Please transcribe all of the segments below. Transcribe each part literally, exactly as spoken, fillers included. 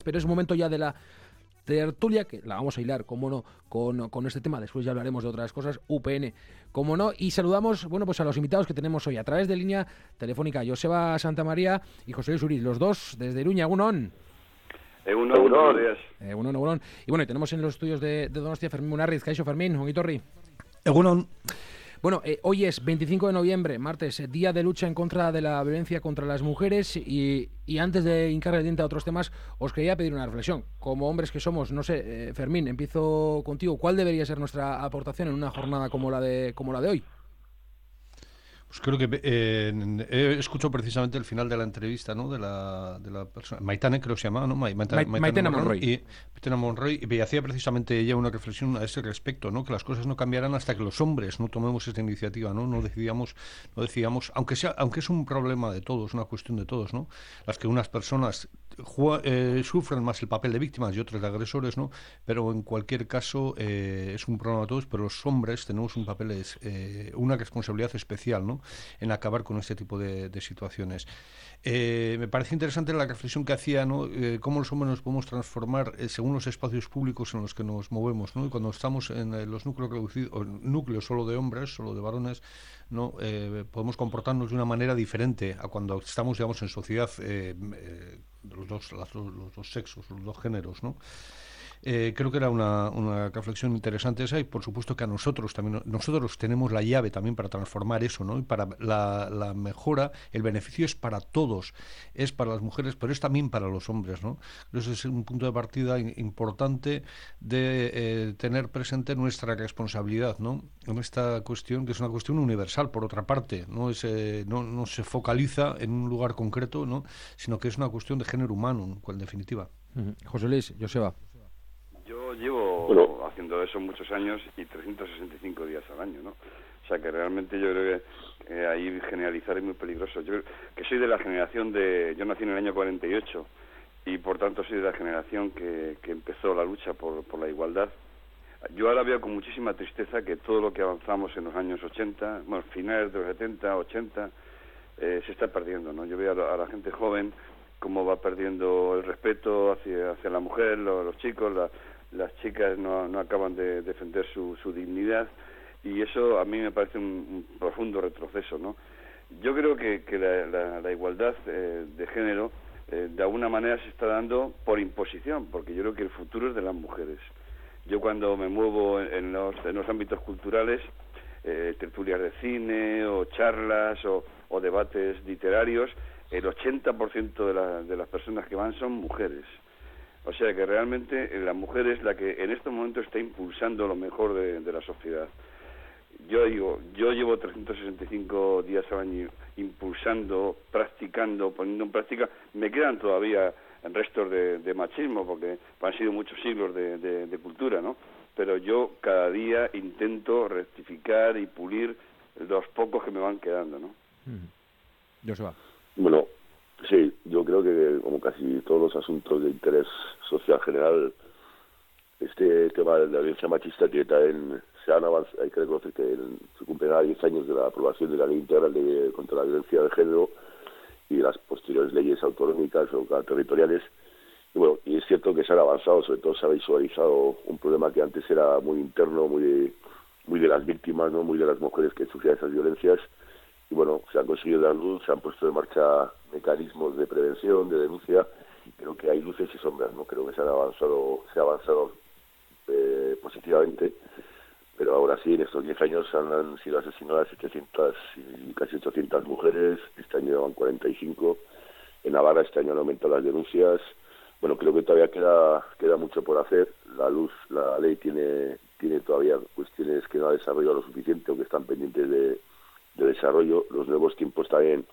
Pero es momento ya de la tertulia, que la vamos a hilar, como no, con, con este tema. Después ya hablaremos de otras cosas, U P N, como no. Y saludamos, bueno, pues a los invitados que tenemos hoy a través de línea telefónica, Joseba Santamaría y José Luis Uriz, los dos desde Iruña. Egunon. Egunon, buenos días. Egunon, egunon. Y bueno, y tenemos en los estudios de, de Donostia Fermín Munarriz. Caixo, Fermín, Ongitorri. Egunon. Bueno, eh, hoy es veinticinco de noviembre, martes, eh, día de lucha en contra de la violencia contra las mujeres y, y antes de hincar el diente a otros temas, os quería pedir una reflexión. Como hombres que somos, no sé, eh, Fermín, empiezo contigo. ¿Cuál debería ser nuestra aportación en una jornada como la de como la de hoy? Pues creo que eh, he escuchado precisamente el final de la entrevista, ¿no? De la, de la persona, Maitane creo que se llamaba, ¿no? Maitane, Maitane, Maitane Monroy. Y, Maitane Monroy, y hacía precisamente ella una reflexión a ese respecto, ¿no? Que las cosas no cambiarán hasta que los hombres no tomemos esta iniciativa, ¿no? No decidamos, no decidamos, aunque sea, aunque es un problema de todos, una cuestión de todos, ¿no? Las que unas personas eh, sufren más el papel de víctimas y otras de agresores, ¿no? Pero en cualquier caso eh, es un problema de todos, pero los hombres tenemos un papel, eh, una responsabilidad especial, ¿no? En acabar con este tipo de, de situaciones. Eh, me parece interesante la reflexión que hacía, ¿no? Eh, cómo los hombres nos podemos transformar eh, según los espacios públicos en los que nos movemos, ¿no? Y cuando estamos en eh, los núcleos reducidos, o núcleos solo de hombres, solo de varones, ¿no? Eh, podemos comportarnos de una manera diferente a cuando estamos, digamos, en sociedad eh, eh, los dos, las, los dos sexos, los dos géneros, ¿no? Eh, creo que era una, una reflexión interesante esa y por supuesto que a nosotros también, nosotros tenemos la llave también para transformar eso, ¿no? Y para la, la mejora, el beneficio es para todos, es para las mujeres, pero es también para los hombres, ¿no? Ese es un punto de partida importante de eh, tener presente nuestra responsabilidad, ¿no? En esta cuestión, que es una cuestión universal, por otra parte, no, es, eh, no, no se focaliza en un lugar concreto, ¿no? Sino que es una cuestión de género humano, en definitiva. Uh-huh. José Luis, Joseba. Yo llevo bueno. haciendo eso muchos años y trescientos sesenta y cinco días al año, ¿no? O sea que realmente yo creo que eh, ahí generalizar es muy peligroso. Yo creo que soy de la generación de... Yo nací en el año cuarenta y ocho y por tanto soy de la generación que, que empezó la lucha por, por la igualdad. Yo ahora veo con muchísima tristeza que todo lo que avanzamos en los años ochenta, bueno, finales de los setenta, ochenta, eh, se está perdiendo, ¿no? Yo veo a la, a la gente joven cómo va perdiendo el respeto hacia, hacia la mujer, los, los chicos, la, las chicas no, no acaban de defender su, su dignidad y eso a mí me parece un, un profundo retroceso, ¿no? Yo creo que, que la, la, la igualdad eh, de género eh, de alguna manera se está dando por imposición, porque yo creo que el futuro es de las mujeres. Yo cuando me muevo en, en, los, en los ámbitos culturales, eh, tertulias de cine o charlas o, o debates literarios, el ochenta por ciento de, la, de las personas que van son mujeres. O sea que realmente la mujer es la que en estos momentos está impulsando lo mejor de, de la sociedad. Yo digo, yo llevo trescientos sesenta y cinco días al año impulsando, practicando, poniendo en práctica. Me quedan todavía restos de, de machismo porque han sido muchos siglos de, de, de cultura, ¿no? Pero yo cada día intento rectificar y pulir los pocos que me van quedando, ¿no? Mm. Joseba. Bueno, sí, yo creo que como casi todos los asuntos de interés social general, este tema de la violencia machista que también se han avanzado. Hay que reconocer que en, se cumplen diez años de la aprobación de la Ley Integral de, contra la Violencia de Género y las posteriores leyes autonómicas o territoriales. Y bueno, y es cierto que se han avanzado, sobre todo se ha visualizado un problema que antes era muy interno, muy de, muy de las víctimas, no muy de las mujeres que sufrían esas violencias. Y bueno, se han conseguido dar luz, se han puesto en marcha mecanismos de prevención, de denuncia. Creo que hay luces y sombras, no creo que se han avanzado, se ha avanzado eh, positivamente, pero ahora sí, en estos diez años han, han sido asesinadas setecientas y casi ochocientas mujeres, este año van cuarenta y cinco, en Navarra este año han aumentado las denuncias. Bueno, creo que todavía queda queda mucho por hacer. La luz, la ley tiene tiene todavía cuestiones que no ha desarrollado lo suficiente o que están pendientes de de desarrollo. Los nuevos tiempos también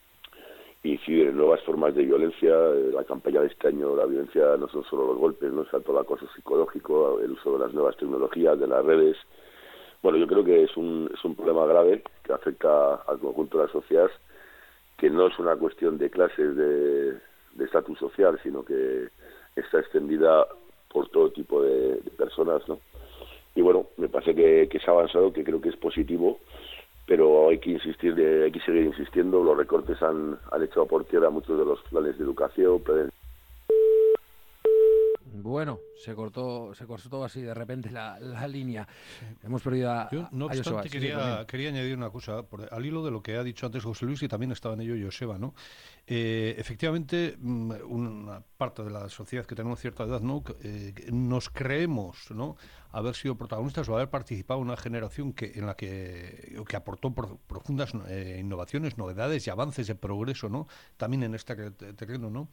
inciden en nuevas formas de violencia. La campaña de este año, la violencia no son solo los golpes, no es todo el acoso psicológico, el uso de las nuevas tecnologías, de las redes. Bueno, yo creo que es un es un problema grave que afecta al conjunto de la sociedad, que no es una cuestión de clases, de de estatus social, sino que está extendida por todo tipo de, de personas, ¿no? Y bueno, me parece que, que se ha avanzado, que creo que es positivo, pero hay que insistir, de, hay que seguir insistiendo. Los recortes han, han echado por tierra muchos de los planes de educación, planes... Bueno, se cortó, se cortó así de repente la, la línea. Sí. Hemos perdido a, Yo, no a obstante, Joseba. quería, sí, quería añadir una cosa, por, al hilo de lo que ha dicho antes José Luis, y también estaba en ello Joseba, ¿no? Eh, efectivamente, una parte de la sociedad que tenemos cierta edad, ¿no? Eh, nos creemos, ¿no?, haber sido protagonistas o haber participado en una generación que en la que, que aportó por, profundas eh, innovaciones, novedades y avances de progreso, ¿no?, también en este terreno, ¿no?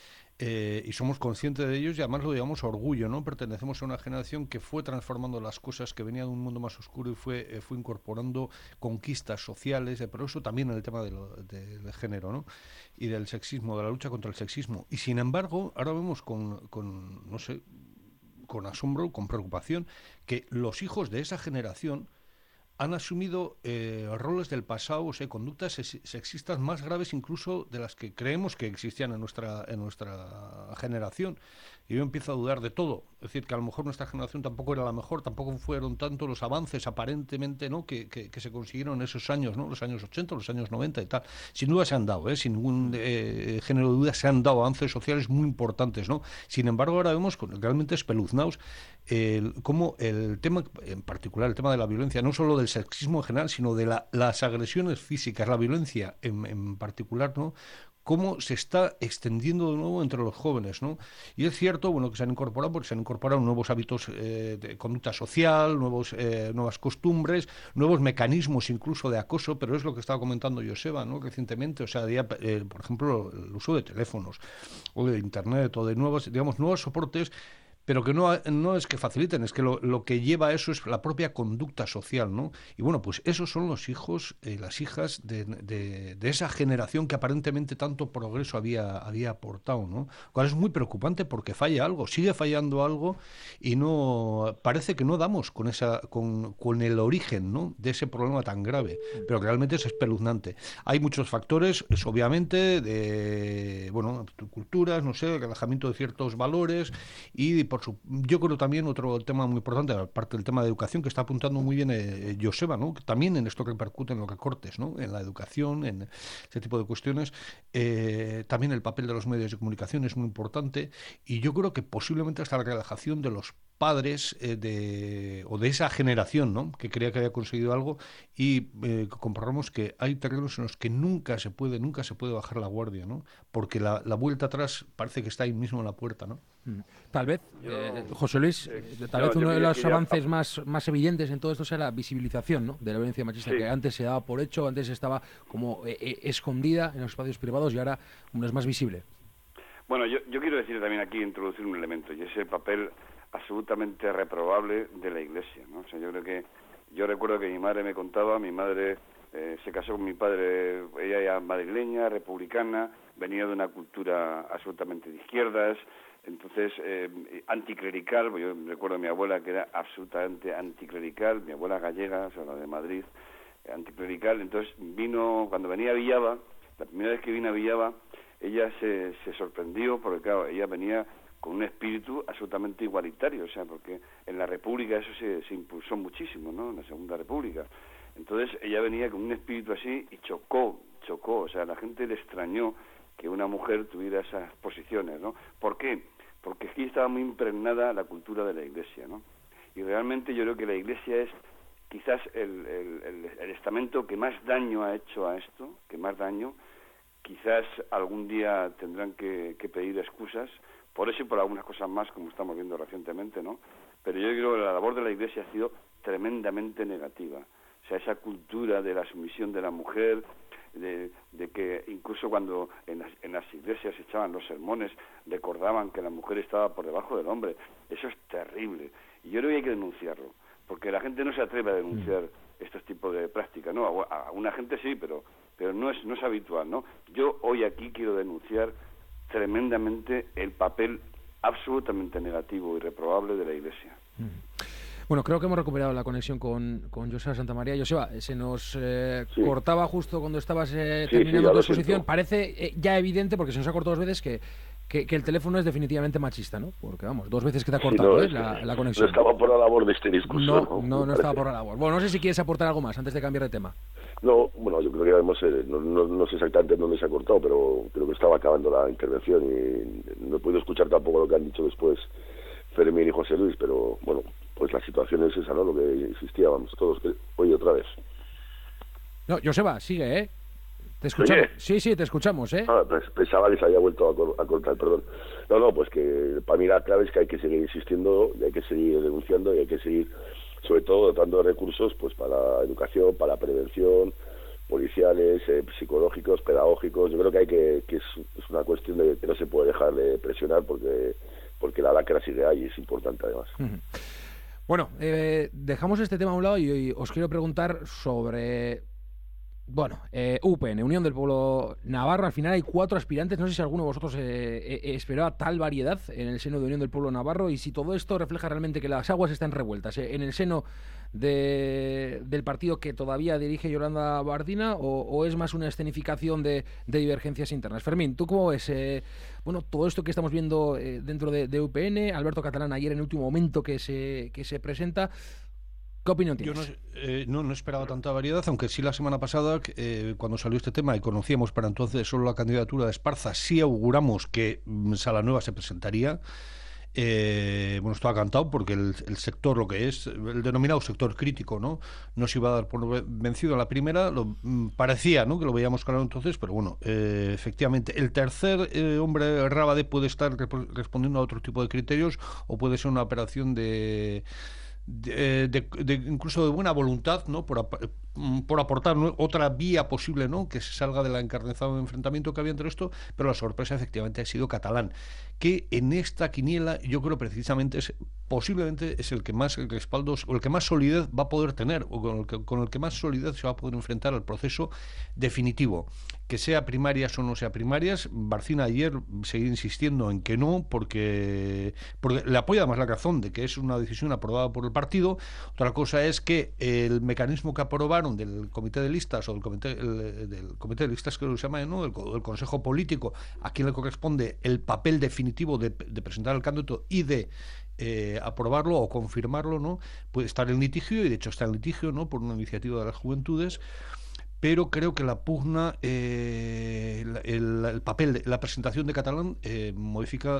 Eh, y somos conscientes de ellos y además lo llamamos orgullo, ¿no? Pertenecemos a una generación que fue transformando las cosas, que venía de un mundo más oscuro y fue, eh, fue incorporando conquistas sociales, eh, pero eso también en el tema de lo, de, del género, ¿no?, y del sexismo, de la lucha contra el sexismo. Y sin embargo, ahora vemos con, con no sé, con asombro, con preocupación, que los hijos de esa generación han asumido eh, roles del pasado, o sea, conductas sexistas más graves incluso de las que creemos que existían en nuestra en nuestra generación. Y yo empiezo a dudar de todo. Es decir, que a lo mejor nuestra generación tampoco era la mejor, tampoco fueron tanto los avances aparentemente, ¿no?, que, que, que se consiguieron en esos años, ¿no?, los años ochenta, los años noventa y tal. Sin duda se han dado, ¿eh? Sin ningún eh, género de duda se han dado avances sociales muy importantes, ¿no? Sin embargo, ahora vemos realmente espeluznados eh, cómo el tema, en particular el tema de la violencia, no solo del sexismo en general, sino de la, las agresiones físicas, la violencia en, en particular, ¿no?, cómo se está extendiendo de nuevo entre los jóvenes, ¿no? Y es cierto, bueno, que se han incorporado, porque se han incorporado nuevos hábitos eh, de conducta social, nuevos, eh, nuevas costumbres, nuevos mecanismos incluso de acoso, pero es lo que estaba comentando Joseba, ¿no?, recientemente, o sea, ya, eh, por ejemplo, el uso de teléfonos, o de internet, o de nuevos, digamos, nuevos soportes, pero que no, no es que faciliten, es que lo, lo que lleva a eso es la propia conducta social, ¿no? Y bueno, pues esos son los hijos y eh, las hijas de, de, de esa generación que aparentemente tanto progreso había, había aportado, ¿no? Cual es muy preocupante porque falla algo, sigue fallando algo y no parece que no damos con esa con, con el origen, ¿no?, de ese problema tan grave, pero que realmente es espeluznante. Hay muchos factores, es obviamente, de, bueno, culturas, no sé, el relajamiento de ciertos valores y por su, yo creo también otro tema muy importante, aparte del tema de educación, que está apuntando muy bien eh, Joseba, ¿no?, que también en esto repercute en los recortes, ¿no?, en la educación, en ese tipo de cuestiones. Eh, también el papel de los medios de comunicación es muy importante y yo creo que posiblemente hasta la relajación de los padres eh, de, o de esa generación, ¿no?, que creía que había conseguido algo y eh, comprobamos que hay terrenos en los que nunca se puede, nunca se puede bajar la guardia, ¿no?, porque la, la vuelta atrás parece que está ahí mismo en la puerta, ¿no? Tal vez, yo, eh, José Luis, eh, tal no, vez uno de los ya... avances más, más evidentes en todo esto sea la visibilización, ¿no?, de la violencia machista, sí, que antes se daba por hecho, antes estaba como eh, eh, escondida en los espacios privados y ahora uno es más visible. Bueno, yo, yo quiero decir también aquí, introducir un elemento, y es el papel absolutamente reprobable de la Iglesia, ¿no? O sea, yo creo que, yo recuerdo que mi madre me contaba, mi madre eh, se casó con mi padre, ella era madrileña, republicana, venía de una cultura absolutamente de izquierdas, entonces eh, anticlerical, pues yo recuerdo a mi abuela que era absolutamente anticlerical, mi abuela gallega, o sea, la de Madrid, eh, anticlerical, entonces vino, cuando venía a Villava, la primera vez que vino a Villava, ella se, se sorprendió, porque claro, ella venía con un espíritu absolutamente igualitario, o sea, porque en la República eso se, se impulsó muchísimo, ¿no?, en la Segunda República. Entonces ella venía con un espíritu así y chocó, chocó, o sea, la gente le extrañó que una mujer tuviera esas posiciones, ¿no? ¿Por qué? Porque aquí estaba muy impregnada la cultura de la Iglesia, ¿no? Y realmente yo creo que la Iglesia es quizás el, el, el, el estamento que más daño ha hecho a esto, que más daño. Quizás algún día tendrán que, que pedir excusas, por eso y por algunas cosas más, como estamos viendo recientemente, ¿no? Pero yo creo que la labor de la Iglesia ha sido tremendamente negativa. O sea, esa cultura de la sumisión de la mujer, de, de que incluso cuando en las, en las iglesias se echaban los sermones, recordaban que la mujer estaba por debajo del hombre. Eso es terrible. Y yo creo que hay que denunciarlo, porque la gente no se atreve a denunciar mm. estos tipos de prácticas, ¿no? A, a una gente sí, pero pero no es no es habitual, ¿no? Yo hoy aquí quiero denunciar tremendamente el papel absolutamente negativo y reprobable de la Iglesia. Mm. Bueno, creo que hemos recuperado la conexión con, con Joseba Santamaría. Joseba, se nos eh, sí. cortaba justo cuando estabas eh, sí, terminando sí, tu exposición. Parece eh, ya evidente, porque se nos ha cortado dos veces, que, que, que el teléfono es definitivamente machista, ¿no? Porque, vamos, dos veces que te ha cortado sí, no, eh, la, la conexión. No estaba por la labor de este discurso. No, no, no, no estaba por la labor. Bueno, no sé si quieres aportar algo más antes de cambiar de tema. No, bueno, yo creo que además, eh, no, no, no sé exactamente dónde se ha cortado, pero creo que estaba acabando la intervención y no he podido escuchar tampoco lo que han dicho después Fermín y José Luis, pero bueno, pues la situación es esa, ¿no? Lo que insistíamos todos. Que... Oye, otra vez. No, Joseba, sigue, ¿eh? Te escuchamos. ¿Oye? Sí, sí, te escuchamos, ¿eh? Ah, pues pensaba que se había vuelto a, cor- a cortar, perdón. No, no, pues que para mí la clave es que hay que seguir insistiendo y hay que seguir denunciando y hay que seguir, sobre todo, dotando de recursos pues para educación, para prevención, policiales, eh, psicológicos, pedagógicos. Yo creo que hay que, que es, es una cuestión de que no se puede dejar de presionar porque porque la lacra sigue ahí y es importante además. Uh-huh. Bueno, eh, dejamos este tema a un lado y, y os quiero preguntar sobre, bueno, eh, U P N, Unión del Pueblo Navarro. Al final hay cuatro aspirantes. No sé si alguno de vosotros eh, eh, esperaba tal variedad en el seno de Unión del Pueblo Navarro y si todo esto refleja realmente que las aguas están revueltas eh, en el seno de, del partido que todavía dirige Yolanda Bardina o, o es más una escenificación de, de divergencias internas. Fermín, ¿tú cómo ves eh, bueno, todo esto que estamos viendo eh, dentro de, de U P N? Alberto Catalán ayer en el último momento que se, que se presenta. ¿Qué opinión tienes? Yo no, eh, no, no esperaba tanta variedad, aunque sí la semana pasada, eh, cuando salió este tema y conocíamos para entonces solo la candidatura de Esparza, sí auguramos que mm, Salanueva se presentaría. Eh, bueno, estaba cantado porque el, el sector, lo que es el denominado sector crítico, ¿no? No se iba a dar por vencido en la primera, lo, mm, parecía, ¿no?, que lo veíamos claro entonces, pero bueno, eh, efectivamente, el tercer eh, hombre Rábade puede estar rep- respondiendo a otro tipo de criterios o puede ser una operación de... De, de, de incluso de buena voluntad, ¿no?, por, ap por aportar, ¿no?, otra vía posible, ¿no?, que se salga del encarnizado enfrentamiento que había entre esto, pero la sorpresa efectivamente ha sido Catalán, que en esta quiniela yo creo precisamente es posiblemente es el que más respaldos o el que más solidez va a poder tener o con el que, con el que más solidez se va a poder enfrentar al proceso definitivo, que sea primarias o no sea primarias. Barcina ayer seguía insistiendo en que no, porque, porque le apoya además la razón de que es una decisión aprobada por el partido. Otra cosa es que el mecanismo que aprobaron del comité de listas o del comité, el, del comité de listas que se llama, ¿no?, del, del consejo político, a quien le corresponde el papel definitivo de, de presentar el candidato y de Eh, aprobarlo o confirmarlo, ¿no?, puede estar en litigio, y de hecho está en litigio, ¿no?, por una iniciativa de las juventudes, pero creo que la pugna, eh, el, el papel, de, la presentación de Catalán eh, modifica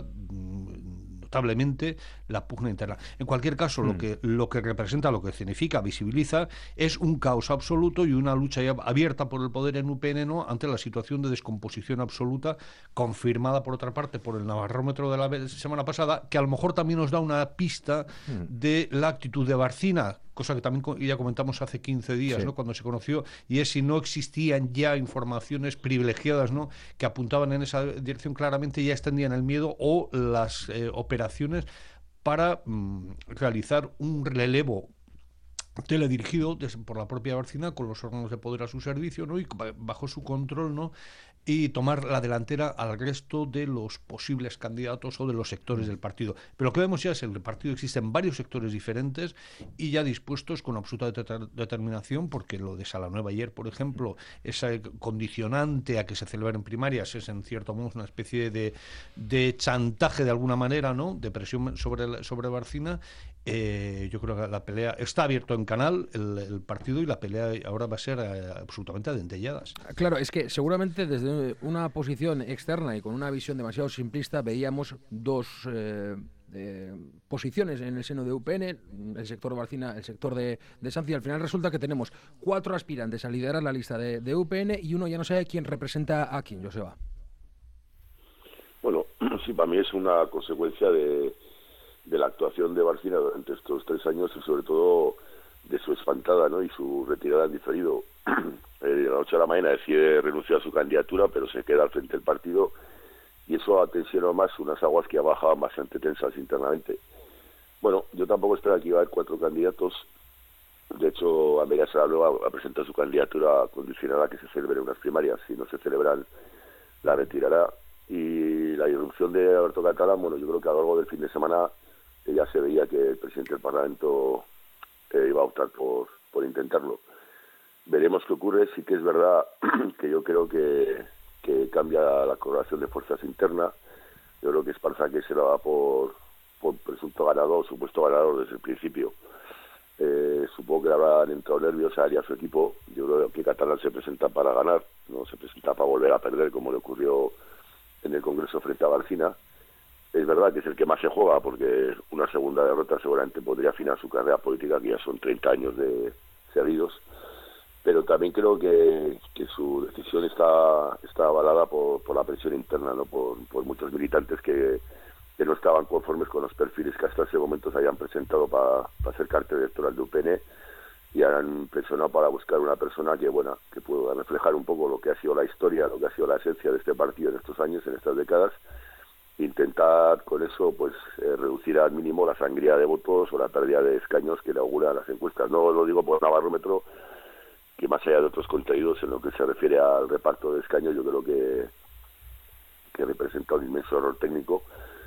mm, notablemente la pugna interna. En cualquier caso, mm. lo que lo que representa, lo que significa, visibiliza, es un caos absoluto y una lucha ya abierta por el poder en U P N, ¿no?, ante la situación de descomposición absoluta, confirmada por otra parte por el navarrómetro de la semana pasada, que a lo mejor también nos da una pista mm. de la actitud de Barcina, cosa que también ya comentamos hace quince días, sí, ¿no?, cuando se conoció, y es si no existían ya informaciones privilegiadas, ¿no?, que apuntaban en esa dirección claramente, ya extendían el miedo o las eh, operaciones para mm, realizar un relevo teledirigido por la propia Barcina con los órganos de poder a su servicio, ¿no?, y bajo su control, ¿no?, y tomar la delantera al resto de los posibles candidatos o de los sectores del partido. Pero lo que vemos ya es que el partido existe en varios sectores diferentes y ya dispuestos con absoluta det- determinación, porque lo de Salanueva ayer, por ejemplo, ese condicionante a que se celebren primarias es en cierto modo una especie de, de chantaje de alguna manera, ¿no?, de presión sobre, sobre Barcina. Eh, yo creo que la pelea está abierto en canal, el, el partido, y la pelea ahora va a ser eh, absolutamente adentelladas. Claro, es que seguramente desde una posición externa y con una visión demasiado simplista veíamos dos eh, eh, posiciones en el seno de U P N, el sector Barcina, el sector de, de Sanz, y al final resulta que tenemos cuatro aspirantes a liderar la lista de, de U P N y uno ya no sabe quién representa a quién, Joseba. Bueno, sí, para mí es una consecuencia de de la actuación de Barcina durante estos tres años y sobre todo de su espantada, ¿no?, y su retirada en diferido. Eh, de la noche a la mañana decide renunciar a su candidatura, pero se queda al frente del partido, y eso ha tensionado más unas aguas que bajaban bastante tensas internamente. Bueno, yo tampoco esperaba que iba a haber cuatro candidatos. De hecho, Amelia Salanueva ha presentado su candidatura condicionada a que se celebren unas primarias. Si no se celebran, la retirará. Y la irrupción de Alberto Catalán, bueno, yo creo que a lo largo del fin de semana ya se veía que el presidente del Parlamento eh, iba a optar por, por intentarlo. Veremos qué ocurre. Sí que es verdad que yo creo que, que cambia la correlación de fuerzas interna. Yo creo que Esparza que se la va por, por presunto ganador, supuesto ganador desde el principio. Eh, supongo que le habrán entrado nervios a él y a su equipo. Yo creo que Catalán se presenta para ganar, no se presenta para volver a perder como le ocurrió en el Congreso frente a Barcina. es verdad que es el que más se juega, porque una segunda derrota seguramente podría afinar su carrera política, que ya son treinta años de seguidos, pero también creo que, que su decisión está está avalada por, por la presión interna, ¿no? por, por muchos militantes que, que no estaban conformes con los perfiles que hasta ese momento se habían presentado para pa ser cartel electoral de U P N, y han presionado para buscar una persona que, bueno, que pueda reflejar un poco lo que ha sido la historia, lo que ha sido la esencia de este partido en estos años, en estas décadas, intentar con eso pues eh, reducir al mínimo la sangría de votos o la pérdida de escaños que le auguran las encuestas. No lo digo por Navarrómetro, que más allá de otros contenidos en lo que se refiere al reparto de escaños, yo creo que que representa un inmenso error técnico,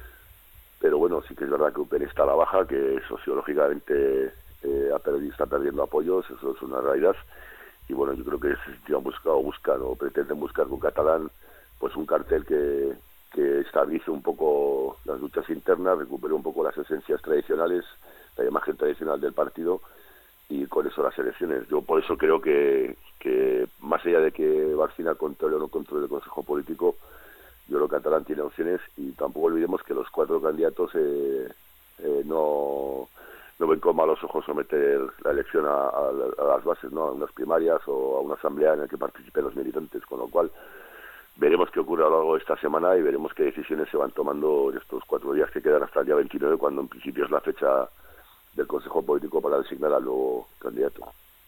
pero bueno, sí que es verdad que U P N está a la baja, que sociológicamente eh, ha perdido, está perdiendo apoyos, eso es una realidad, y bueno, yo creo que se han buscado, buscan o pretenden buscar con Catalán pues un cartel que que estabilice un poco las luchas internas, recupere un poco las esencias tradicionales, la imagen tradicional del partido, y con eso las elecciones. Yo por eso creo que, que más allá de que Barcina controle o no controle el Consejo Político, yo creo que Catalán tiene opciones, y tampoco olvidemos que los cuatro candidatos eh, eh, no, no ven con malos ojos someter la elección a, a, a las bases, ¿no? A unas primarias o a una asamblea en la que participen los militantes, con lo cual veremos qué ocurre a lo largo de esta semana y veremos qué decisiones se van tomando en estos cuatro días que quedan hasta el día veintinueve, cuando en principio es la fecha del Consejo Político para designar al nuevo candidato.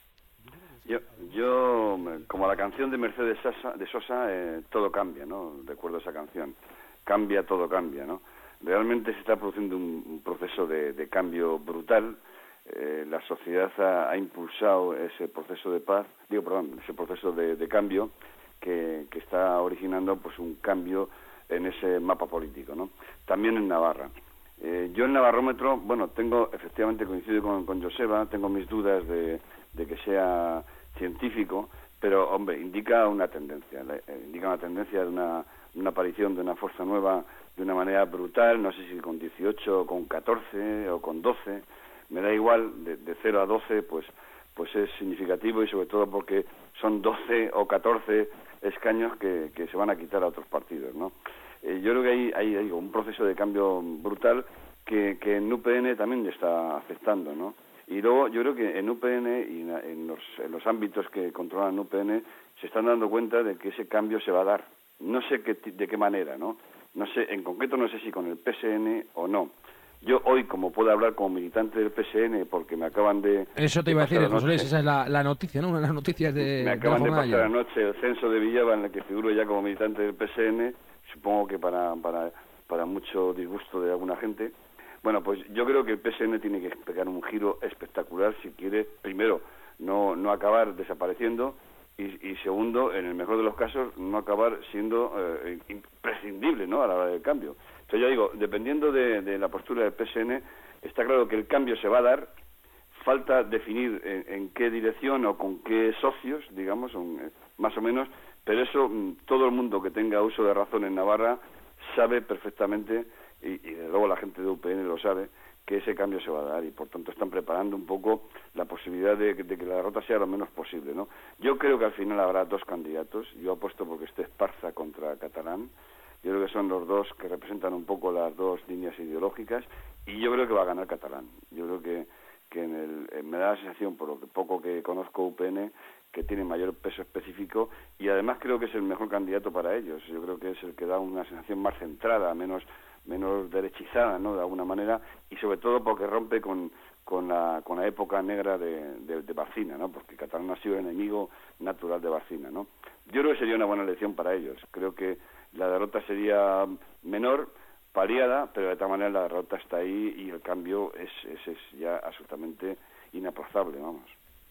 Yo, yo como la canción de Mercedes Sosa, de Sosa, eh, todo cambia, ¿no? Recuerdo esa canción. Cambia, todo cambia, ¿no? Realmente se está produciendo un, un proceso de, de cambio brutal. Eh, la sociedad ha, ha impulsado ese proceso de paz, digo, perdón, ese proceso de, de cambio, Que, que está originando pues un cambio en ese mapa político, ¿no? También en Navarra. Eh, yo en Navarrómetro, bueno, tengo, efectivamente coincido con, con Joseba, tengo mis dudas de, de que sea científico, pero, hombre, indica una tendencia, eh, indica una tendencia de una, una aparición de una fuerza nueva de una manera brutal, no sé si con dieciocho, con catorce o con doce, me da igual, de, de cero a doce, pues pues es significativo, y sobre todo porque son doce o catorce escaños que, que se van a quitar a otros partidos, ¿no? Eh, yo creo que hay, hay, hay un proceso de cambio brutal que, que en U P N también está afectando, ¿no? Y luego yo creo que en U P N y en, en, los, en los ámbitos que controlan U P N se están dando cuenta de que ese cambio se va a dar. No sé qué, de qué manera, ¿no? No sé, en concreto no sé si con el P S N o no. Yo hoy, como puedo hablar como militante del P S N, porque me acaban de... Eso te iba a decir, José Luis, esa es la, la noticia, ¿no? Una de las noticias de Me acaban de, de pasar anoche el censo de Villava, en el que figuro ya como militante del P S N, supongo que para, para, para mucho disgusto de alguna gente. Bueno, pues yo creo que el P S N tiene que pegar un giro espectacular si quiere, primero, no, no acabar desapareciendo, y, y segundo, en el mejor de los casos, no acabar siendo eh, imprescindible, ¿no?, a la hora del cambio. Entonces yo digo, dependiendo de, de la postura del P S N, está claro que el cambio se va a dar, falta definir en, en qué dirección o con qué socios, digamos, un, más o menos, pero eso todo el mundo que tenga uso de razón en Navarra sabe perfectamente, y, y desde luego la gente de U P N lo sabe, que ese cambio se va a dar, y por tanto están preparando un poco la posibilidad de, de que la derrota sea lo menos posible, ¿no? Yo creo que al final habrá dos candidatos. Yo apuesto porque esté Esparza contra Catalán. Yo creo que son los dos que representan un poco las dos líneas ideológicas, y yo creo que va a ganar Catalán. Yo creo que, que en el, eh, me da la sensación, por lo que poco que conozco U P N, que tiene mayor peso específico, y además creo que es el mejor candidato para ellos. Yo creo que es el que da una sensación más centrada, menos menos derechizada, ¿no?, de alguna manera, y sobre todo porque rompe con con la con la época negra de, de, de Barcina, ¿no?, porque Catalán ha sido enemigo natural de Barcina, ¿no? Yo creo que sería una buena elección para ellos. Creo que la derrota sería menor, paliada, pero de tal manera la derrota está ahí y el cambio es, es, es ya absolutamente inaplazable, vamos.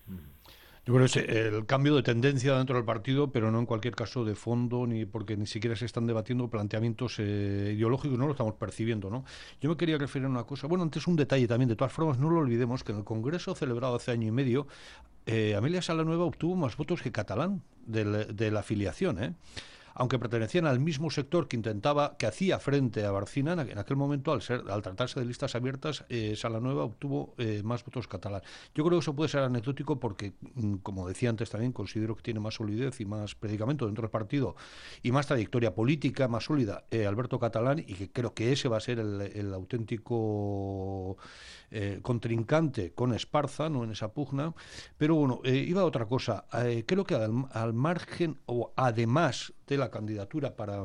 Yo creo que es el cambio de tendencia dentro del partido, pero no en cualquier caso de fondo, ni porque ni siquiera se están debatiendo planteamientos eh, ideológicos, no lo estamos percibiendo, ¿no? Yo me quería referir a una cosa, bueno, antes un detalle también, de todas formas, no lo olvidemos, que en el Congreso celebrado hace año y medio, eh, Amelia Salanueva obtuvo más votos que Catalán de la, de la afiliación, ¿eh? aunque pertenecían al mismo sector que intentaba, que hacía frente a Barcina, en aquel momento, al ser al tratarse de listas abiertas, eh, Salanueva obtuvo eh, más votos catalán. Yo creo que eso puede ser anecdótico porque, como decía antes también, considero que tiene más solidez y más predicamento dentro del partido y más trayectoria política, más sólida, eh, Alberto Catalán, y que creo que ese va a ser el, el auténtico eh, contrincante con Esparza, no en esa pugna. Pero bueno, eh, iba a otra cosa. Eh, creo que al, al margen o además de la candidatura para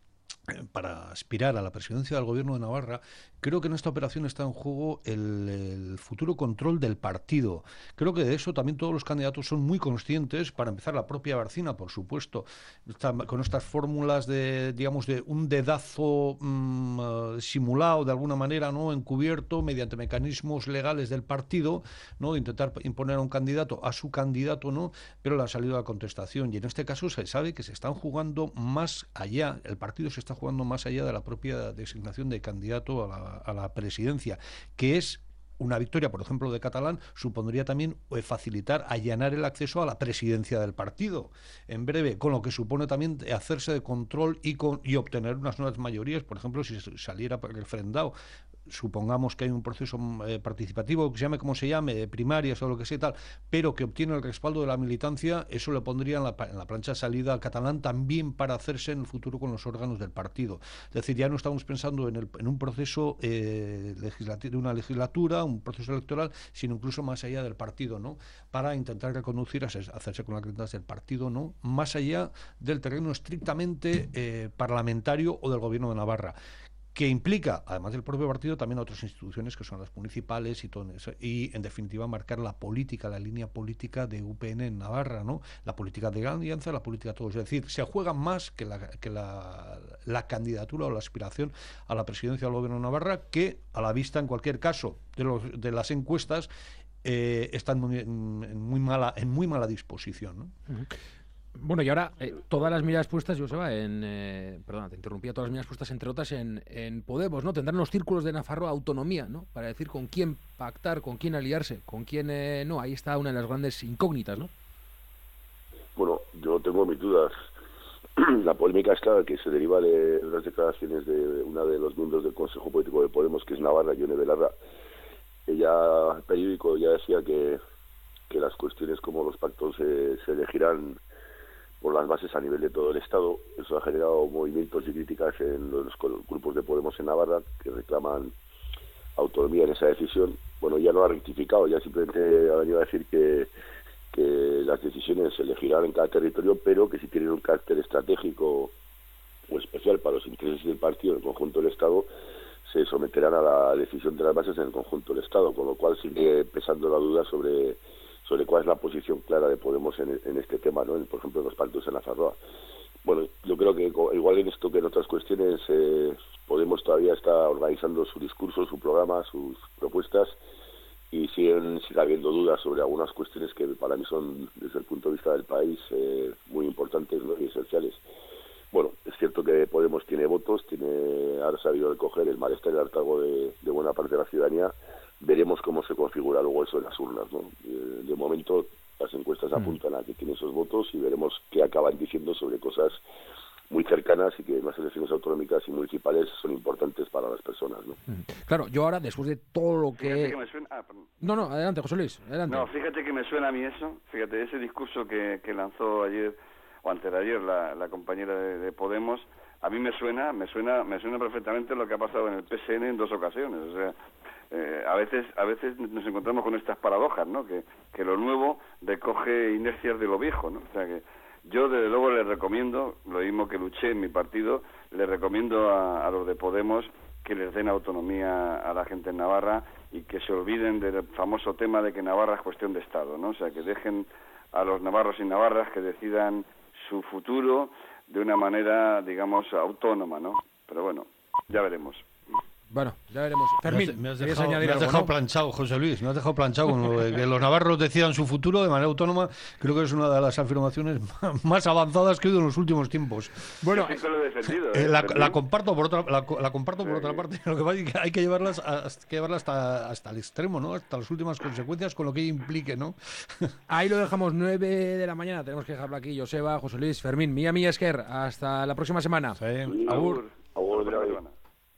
para aspirar a la presidencia del Gobierno de Navarra, creo que en esta operación está en juego el, el futuro control del partido. Creo que de eso también todos los candidatos son muy conscientes, para empezar la propia Barcina, por supuesto, está, con estas fórmulas de, digamos, de un dedazo mmm, simulado de alguna manera, ¿no?, encubierto, mediante mecanismos legales del partido, ¿no?, de intentar imponer a un candidato, a su candidato, ¿no?, pero le ha salido la contestación. Y en este caso se sabe que se están jugando más allá, el partido se está jugando más allá de la propia designación de candidato a la, a la presidencia, que es una victoria, por ejemplo, de Catalán, supondría también eh, facilitar, allanar el acceso a la presidencia del partido en breve, con lo que supone también hacerse de control y, con, y obtener unas nuevas mayorías. Por ejemplo, si saliera refrendado, supongamos que hay un proceso eh, participativo, que se llame como se llame, de primarias o lo que sea tal, pero que obtiene el respaldo de la militancia, eso le pondría en la, en la plancha de salida al Catalán también para hacerse en el futuro con los órganos del partido. Es decir, ya no estamos pensando en, el, en un proceso eh, legislativo, de una legislatura, un proceso electoral, sino incluso más allá del partido, ¿no?, para intentar reconducir, hacerse con las riendas del partido, ¿no?, más allá del terreno estrictamente eh, parlamentario o del Gobierno de Navarra, que implica, además del propio partido, también a otras instituciones que son las municipales y todo eso, y en definitiva marcar la política, la línea política de U P N en Navarra, ¿no?, la política de Gran Alianza, la política de todos. Es decir, se juega más que la, que la, la candidatura o la aspiración a la presidencia del Gobierno de Navarra, que a la vista, en cualquier caso, de, los, de las encuestas, eh, están muy, en, muy mala, en muy mala disposición, ¿no? Uh-huh. Bueno, y ahora eh, todas las miradas puestas, Joseba, en... Eh, perdona, te interrumpía, todas las miradas puestas, entre otras, en, en Podemos, ¿no? Tendrán los círculos de Nafarroa autonomía, ¿no?, para decir con quién pactar, con quién aliarse, con quién eh, no. Ahí está una de las grandes incógnitas, ¿no? Bueno, yo tengo mis dudas. La polémica es clara, que se deriva de las declaraciones de una de los miembros del Consejo Político de Podemos, que es Navarra, Yone Belarra. Ella, el periódico, ya decía que, que las cuestiones como los pactos eh, se elegirán por las bases a nivel de todo el Estado. Eso ha generado movimientos y críticas en los grupos de Podemos en Navarra, que reclaman autonomía en esa decisión. Bueno, ya no ha rectificado, ya simplemente ha venido a decir que, que las decisiones se elegirán en cada territorio, pero que si tienen un carácter estratégico o especial para los intereses del partido en el conjunto del Estado, se someterán a la decisión de las bases en el conjunto del Estado, con lo cual sigue pesando la duda sobre sobre cuál es la posición clara de Podemos en, en este tema, ¿no?, en, por ejemplo, en los pactos en Nafarroa. Bueno, yo creo que igual en esto que en otras cuestiones, eh, Podemos todavía está organizando su discurso, su programa, sus propuestas, y siguen, sigue habiendo dudas sobre algunas cuestiones que para mí son, desde el punto de vista del país, eh, muy importantes, ¿no?, y esenciales. Bueno, es cierto que Podemos tiene votos, tiene ha sabido recoger el malestar y el hartazgo de, de buena parte de la ciudadanía. Veremos cómo se configura luego eso en las urnas, ¿no? Eh, de momento las encuestas apuntan a que tiene esos votos y veremos qué acaban diciendo sobre cosas muy cercanas y que las elecciones autonómicas y municipales son importantes para las personas, ¿no? Claro, yo ahora, después de todo lo que... Fíjate que me suena... ah, no, no, adelante, José Luis, adelante. No, fíjate que me suena a mí eso, fíjate, ese discurso que, que lanzó ayer o antes de ayer la, la compañera de, de Podemos, a mí me suena, me suena, me suena perfectamente lo que ha pasado en el P S N en dos ocasiones, o sea... Eh, a veces a veces nos encontramos con estas paradojas, ¿no?, que, que lo nuevo recoge inercias de lo viejo, ¿no? O sea que yo desde luego les recomiendo, lo mismo que luché en mi partido, les recomiendo a, a los de Podemos que les den autonomía a la gente en Navarra y que se olviden del famoso tema de que Navarra es cuestión de Estado, ¿no? O sea, que dejen a los navarros y navarras que decidan su futuro de una manera, digamos, autónoma, ¿no? Pero bueno, ya veremos. Bueno, ya veremos. Fermín, me has, me has ¿querías dejado, añadir me has algo, dejado no? planchado, José Luis, me has dejado planchado con lo de que los navarros decidan su futuro de manera autónoma. Creo que es una de las afirmaciones más avanzadas que he oído en los últimos tiempos. Bueno, Yo siempre lo he defendido. Eh, ¿eh? la, Fermín. la comparto por otra la, la comparto por Sí. otra parte. Lo que pasa es que hay que llevarlas a- hasta, que llevarla hasta hasta el extremo, ¿no? Hasta las últimas consecuencias con lo que ello implique, ¿no? ahí lo dejamos, nueve de la mañana. Tenemos que dejarlo aquí. Joseba, José Luis, Fermín, Mía Mía Esquer. Hasta la próxima semana. Sí. Agur. Agur. Agur, Hasta la Drago. semana.